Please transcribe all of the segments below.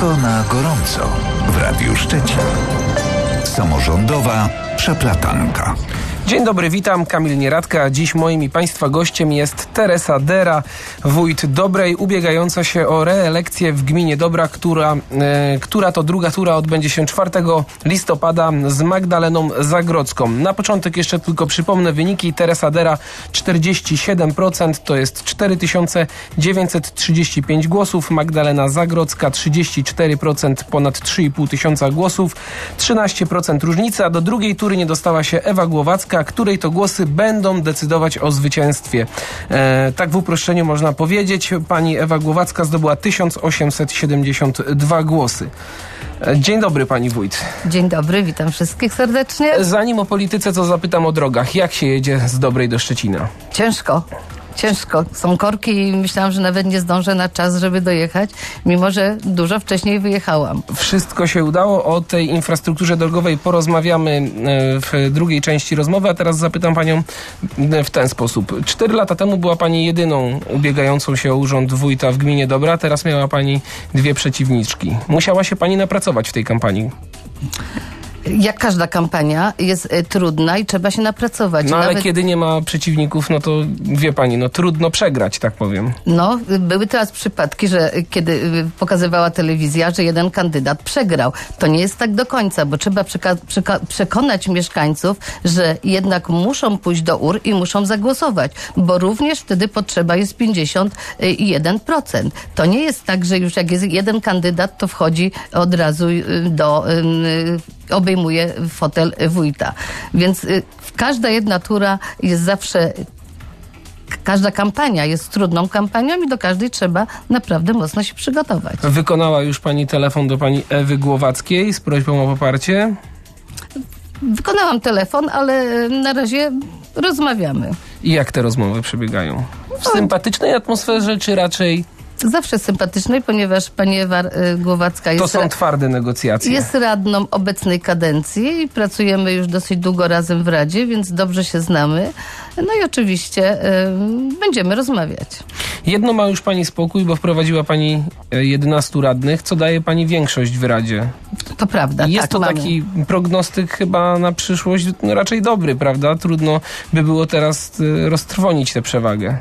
Wszystko na gorąco w Radiu Szczecin. Samorządowa Przeplatanka. Dzień dobry, witam. Kamil Nieradka. Dziś moim i Państwa gościem jest Teresa Dera, wójt Dobrej, ubiegająca się o reelekcję w gminie Dobra, która to druga tura odbędzie się 4 listopada z Magdaleną Zagrodzką. Na początek jeszcze tylko przypomnę wyniki. Teresa Dera 47%, to jest 4935 głosów. Magdalena Zagrodzka 34%, ponad 3,5 tysiąca głosów. 13% różnica. Do drugiej tury nie dostała się Ewa Głowacka, której to głosy będą decydować o zwycięstwie. Tak w uproszczeniu można powiedzieć. Pani Ewa Głowacka zdobyła 1872 głosy. Dzień dobry, pani wójt. Dzień dobry, witam wszystkich serdecznie. Zanim o polityce, to zapytam o drogach. Jak się jedzie z Dobrej do Szczecina? Ciężko. Są korki i myślałam, że nawet nie zdążę na czas, żeby dojechać, mimo że dużo wcześniej wyjechałam. Wszystko się udało. O tej infrastrukturze drogowej porozmawiamy w drugiej części rozmowy, a teraz zapytam panią w ten sposób. 4 lata temu była pani jedyną ubiegającą się o urząd wójta w gminie Dobra, teraz miała pani 2 przeciwniczki. Musiała się pani napracować w tej kampanii. Jak każda kampania jest trudna i trzeba się napracować. No ale kiedy nie ma przeciwników, no to wie pani, no trudno przegrać, tak powiem. No, były teraz przypadki, że kiedy pokazywała telewizja, że jeden kandydat przegrał. To nie jest tak do końca, bo trzeba przekonać mieszkańców, że jednak muszą pójść do urn i muszą zagłosować, bo również wtedy potrzeba jest 51%. To nie jest tak, że już jak jest jeden kandydat, to wchodzi od razu do obejmuje fotel wójta. Więc każda jedna tura jest zawsze, każda kampania jest trudną kampanią i do każdej trzeba naprawdę mocno się przygotować. Wykonała już pani telefon do pani Ewy Głowackiej z prośbą o poparcie? Wykonałam telefon, ale na razie rozmawiamy. I jak te rozmowy przebiegają? W sympatycznej atmosferze, czy raczej... Zawsze sympatycznej, ponieważ pani Ewa Głowacka jest... To są twarde negocjacje. Jest radną obecnej kadencji i pracujemy już dosyć długo razem w Radzie, więc dobrze się znamy. No i oczywiście będziemy rozmawiać. Jedno ma już pani spokój, bo wprowadziła pani 11 radnych, co daje pani większość w Radzie. To prawda, jest tak, to mamy. Taki prognostyk chyba na przyszłość raczej dobry, prawda? Trudno by było teraz roztrwonić tę przewagę.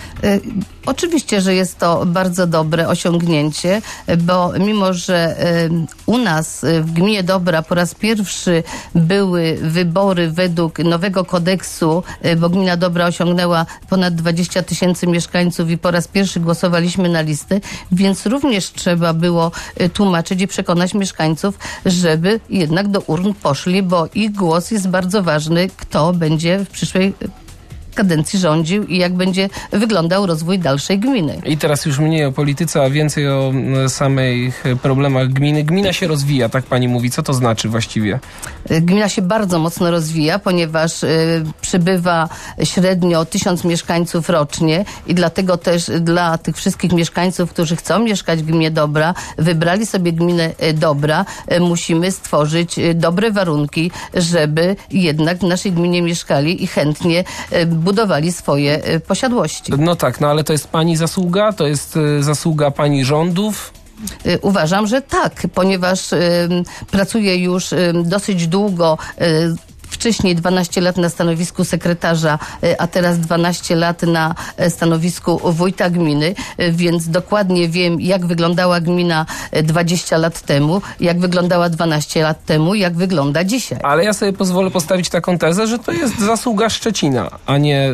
Oczywiście, że jest to bardzo dobre osiągnięcie, bo mimo, że u nas w gminie Dobra po raz pierwszy były wybory według nowego kodeksu, bo gmina Dobra osiągnęła ponad 20 000 mieszkańców i po raz pierwszy głosowaliśmy na listę, więc również trzeba było tłumaczyć i przekonać mieszkańców, żeby jednak do urn poszli, bo ich głos jest bardzo ważny, kto będzie w przyszłej kadencji rządził i jak będzie wyglądał rozwój dalszej gminy. I teraz już mniej o polityce, a więcej o samych problemach gminy. Gmina się rozwija, tak pani mówi. Co to znaczy właściwie? Gmina się bardzo mocno rozwija, ponieważ przybywa średnio 1000 mieszkańców rocznie i dlatego też dla tych wszystkich mieszkańców, którzy chcą mieszkać w gminie Dobra, wybrali sobie gminę Dobra, musimy stworzyć dobre warunki, żeby jednak w naszej gminie mieszkali i chętnie budowali swoje posiadłości. No tak, no ale to jest pani zasługa? To jest zasługa pani rządów? Uważam, że tak, ponieważ pracuję już dosyć długo, wcześniej 12 lat na stanowisku sekretarza, a teraz 12 lat na stanowisku wójta gminy, więc dokładnie wiem, jak wyglądała gmina 20 lat temu, jak wyglądała 12 lat temu, jak wygląda dzisiaj. Ale ja sobie pozwolę postawić taką tezę, że to jest zasługa Szczecina, a nie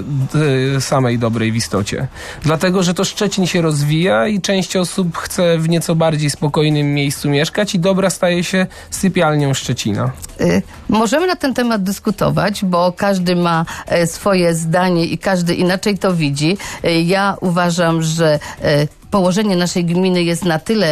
samej Dobrej w istocie. Dlatego, że to Szczecin się rozwija i część osób chce w nieco bardziej spokojnym miejscu mieszkać i Dobra staje się sypialnią Szczecina. Możemy na ten temat dyskutować, bo każdy ma swoje zdanie i każdy inaczej to widzi. Ja uważam, że położenie naszej gminy jest na tyle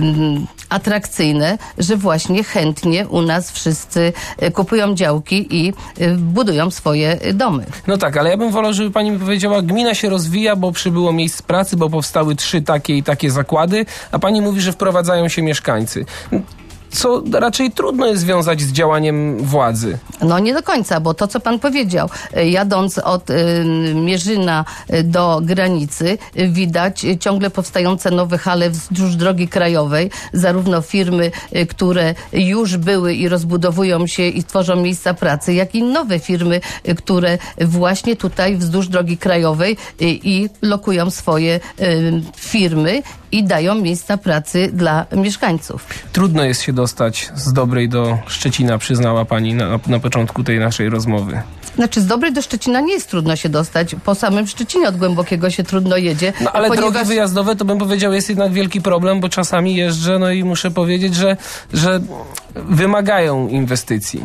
atrakcyjne, że właśnie chętnie u nas wszyscy kupują działki i budują swoje domy. No tak, ale ja bym wolał, żeby pani mi powiedziała, gmina się rozwija, bo przybyło miejsc pracy, bo powstały 3 takie i takie zakłady, a pani mówi, że wprowadzają się mieszkańcy. co raczej trudno jest związać z działaniem władzy. No nie do końca, bo to, co pan powiedział, jadąc od Mierzyna do granicy, widać ciągle powstające nowe hale wzdłuż drogi krajowej, zarówno firmy, które już były i rozbudowują się i tworzą miejsca pracy, jak i nowe firmy, które właśnie tutaj wzdłuż drogi krajowej i lokują swoje firmy i dają miejsca pracy dla mieszkańców. Trudno jest się dostać z Dobrej do Szczecina, przyznała pani na początku tej naszej rozmowy. Znaczy z Dobrej do Szczecina nie jest trudno się dostać. Po samym Szczecinie od Głębokiego się trudno jedzie. No ale drogi wyjazdowe to bym powiedział jest jednak wielki problem, bo czasami jeżdżę, no i muszę powiedzieć, że wymagają inwestycji.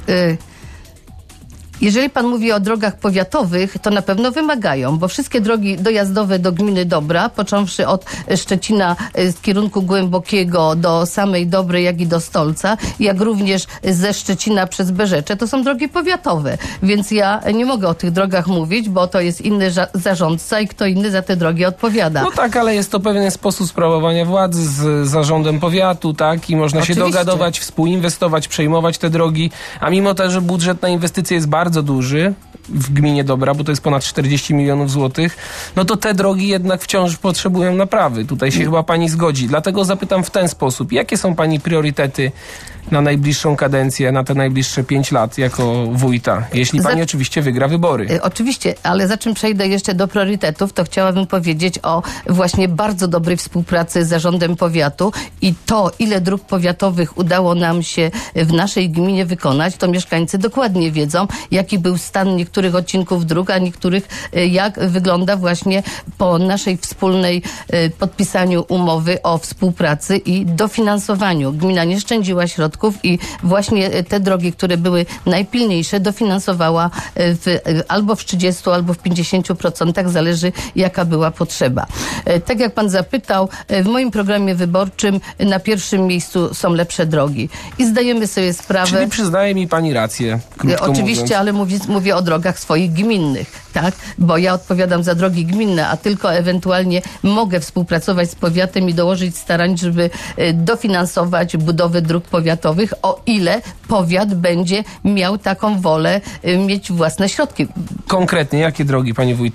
Jeżeli pan mówi o drogach powiatowych, to na pewno wymagają, bo wszystkie drogi dojazdowe do gminy Dobra, począwszy od Szczecina z kierunku Głębokiego do samej Dobrej, jak i do Stolca, jak również ze Szczecina przez Berzecze, to są drogi powiatowe. Więc ja nie mogę o tych drogach mówić, bo to jest inny zarządca i kto inny za te drogi odpowiada. No tak, ale jest to pewien sposób sprawowania władzy z zarządem powiatu, tak? I można się dogadować, współinwestować, przejmować te drogi, a mimo to, że budżet na inwestycje jest bardzo duży w gminie Dobra, bo to jest ponad 40 milionów złotych, no to te drogi jednak wciąż potrzebują naprawy. Tutaj się chyba pani zgodzi. Dlatego zapytam w ten sposób. Jakie są pani priorytety na najbliższą kadencję, na te najbliższe 5 lat jako wójta? Jeśli pani oczywiście wygra wybory. Oczywiście, ale zanim przejdę jeszcze do priorytetów, to chciałabym powiedzieć o właśnie bardzo dobrej współpracy z zarządem powiatu i to, ile dróg powiatowych udało nam się w naszej gminie wykonać, to mieszkańcy dokładnie wiedzą, jaki był stan niektórych odcinków dróg, a niektórych jak wygląda właśnie po naszej wspólnej podpisaniu umowy o współpracy i dofinansowaniu. Gmina nie szczędziła środków i właśnie te drogi, które były najpilniejsze, dofinansowała albo w 30, albo w 50%, zależy jaka była potrzeba. Tak jak pan zapytał, w moim programie wyborczym na pierwszym miejscu są lepsze drogi. I zdajemy sobie sprawę... Czyli przyznaje mi pani rację, krótko Oczywiście, mówiąc. ale mówię o drogach swoich gminnych, tak? Bo ja odpowiadam za drogi gminne, a tylko ewentualnie mogę współpracować z powiatem i dołożyć starań, żeby dofinansować budowę dróg powiatowych, o ile powiat będzie miał taką wolę mieć własne środki. Konkretnie, jakie drogi, pani wójt,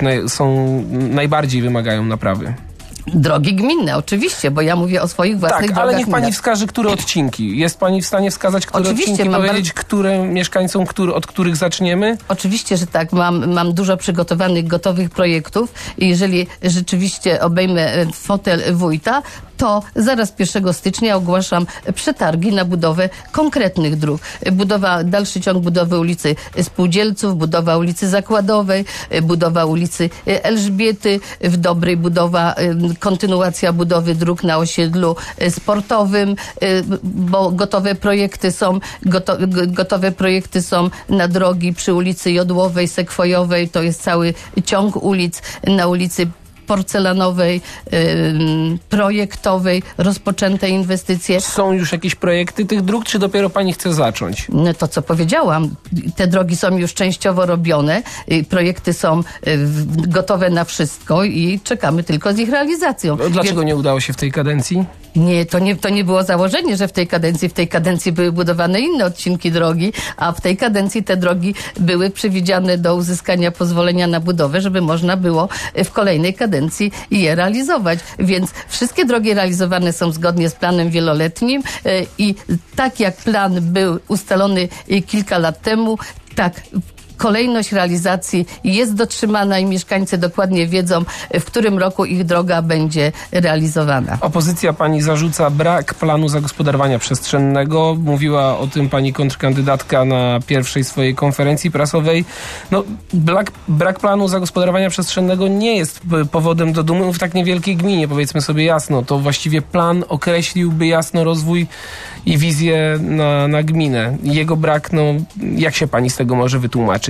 najbardziej wymagają naprawy? Drogi gminne, oczywiście, bo ja mówię o swoich własnych drogach. Tak, ale niech pani gminnych. wskaże, które odcinki. Jest pani w stanie wskazać, które Oczywiście, odcinki, powiedzieć, które mieszkańcom, od których zaczniemy? Oczywiście, że tak. Mam dużo przygotowanych, gotowych projektów i jeżeli rzeczywiście obejmę fotel wójta, to zaraz 1 stycznia ogłaszam przetargi na budowę konkretnych dróg. Dalszy ciąg budowy ulicy Spółdzielców, budowa ulicy Zakładowej, budowa ulicy Elżbiety, w Dobrej kontynuacja budowy dróg na osiedlu sportowym, bo gotowe projekty są na drogi przy ulicy Jodłowej, Sekwojowej, to jest cały ciąg ulic, na ulicy Porcelanowej, projektowej, rozpoczęte inwestycje. Są już jakieś projekty tych dróg, czy dopiero pani chce zacząć? No to, co powiedziałam, te drogi są już częściowo robione, projekty są gotowe na wszystko i czekamy tylko z ich realizacją. Dlaczego nie udało się w tej kadencji? Nie, to nie było założenie, że w tej kadencji były budowane inne odcinki drogi, a w tej kadencji te drogi były przewidziane do uzyskania pozwolenia na budowę, żeby można było w kolejnej kadencji je realizować. Więc wszystkie drogi realizowane są zgodnie z planem wieloletnim i tak jak plan był ustalony kilka lat temu, tak kolejność realizacji jest dotrzymana i mieszkańcy dokładnie wiedzą, w którym roku ich droga będzie realizowana. Opozycja pani zarzuca brak planu zagospodarowania przestrzennego. Mówiła o tym pani kontrkandydatka na pierwszej swojej konferencji prasowej. No, brak planu zagospodarowania przestrzennego nie jest powodem do dumy w tak niewielkiej gminie, powiedzmy sobie jasno. To właściwie plan określiłby jasno rozwój i wizję na gminę. Jego brak, no jak się pani z tego może wytłumaczyć?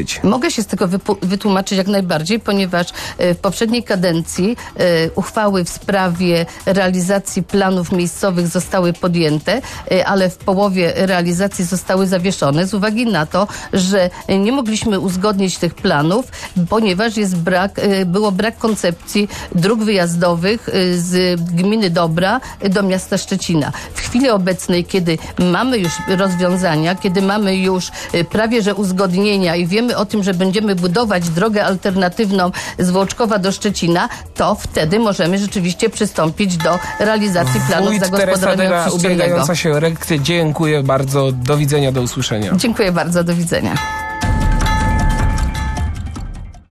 wytłumaczyć? Mogę się z tego wytłumaczyć jak najbardziej, ponieważ w poprzedniej kadencji uchwały w sprawie realizacji planów miejscowych zostały podjęte, ale w połowie realizacji zostały zawieszone z uwagi na to, że nie mogliśmy uzgodnić tych planów, ponieważ było brak koncepcji dróg wyjazdowych z gminy Dobra do miasta Szczecina. W chwili obecnej, kiedy mamy już rozwiązania, kiedy mamy już prawie że uzgodnienia i wiemy o tym, że będziemy budować drogę alternatywną z Włoczkowa do Szczecina, to wtedy możemy rzeczywiście przystąpić do realizacji planów zagospodarowania przestrzennego. Ubiegająca się o erekcję. Dziękuję bardzo. Do widzenia, do usłyszenia. Dziękuję bardzo. Do widzenia.